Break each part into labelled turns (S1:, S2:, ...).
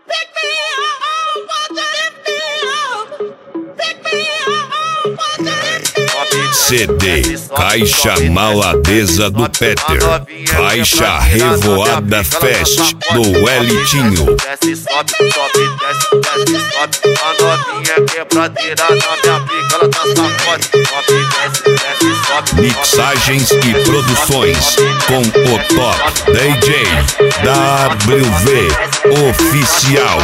S1: CD Caixa Maladeza do Peter, Caixa Revoada Fest do Elitinho.
S2: Desce, sobe, sobe, desce, desce, sobe. A novinha quebradeira na minha pica, ela tá sacode. Sobe, desce, desce, sobe.
S1: Mixagens e produções com o top DJ WV Oficial.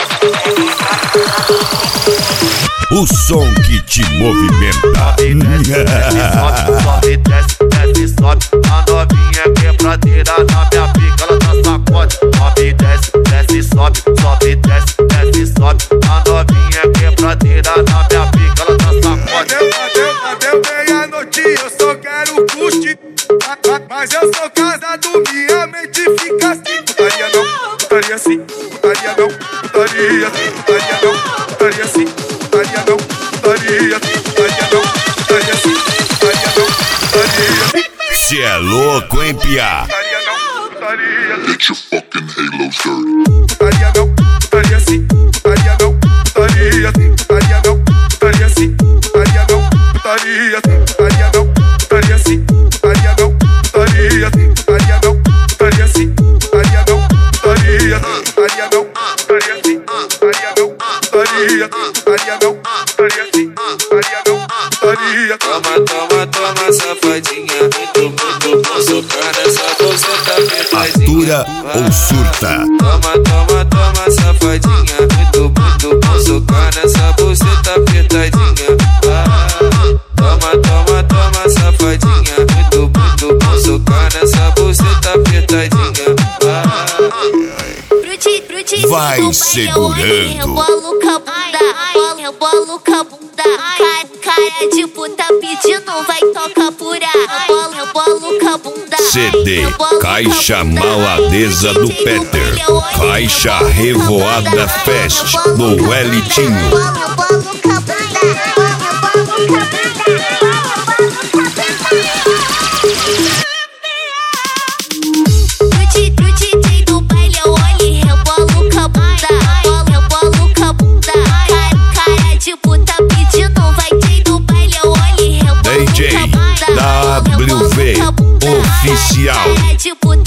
S1: O som que te movimenta.
S2: Sobe, desce, desce, sobe. A novinha quebradeira na minha pica, ela tá sacode. Sobe, desce, desce, sobe. Sobe, desce, desce, sobe. A novinha quebradeira na minha pica, ela tá sacode.
S3: Até bem a noite, eu só quero curtir. Mas eu sou casado, minha mente fica assim. Putaria não, putaria sim. Putaria não, putaria sim. Putaria não, putaria sim. Putaria não, putaria sim. Putaria não, putaria sim. Putaria não, putaria sim.
S1: Cê é louco, hein, piá?
S3: Putaria não, putaria sim.
S4: Get your fucking halos dirty.
S3: Putaria não, putaria sim. Putaria não, putaria sim. Putaria não, putaria sim. Putaria não, putaria sim. Putaria não, putaria sim. Putaria não, putaria sim. Putaria não, putaria sim. Putaria não, putaria sim. Putaria não, putaria sim. Putaria não, putaria sim. Putaria não, putaria sim. Putaria não, putaria.
S5: Toma, toma, toma, safadinha. Muito, muito bom, socar nessa bolsa tá apertadinha.
S1: Atura ou surta?
S5: Toma, toma, toma, safadinha. Muito, muito bom, socar nessa bolsa tá apertadinha. Toma, toma, toma, safadinha. Muito, muito bom, socar nessa bolsa tá apertadinha.
S1: Vai segurando.
S6: Rebolo com a bunda, rebolo com a bunda. Cara de puta pedindo, vai tocar pura. Rebolo com a bunda.
S1: CD Caixa Maladeza do Peter, Caixa Revoada Fest do Elitinho. DJ WV Oficial.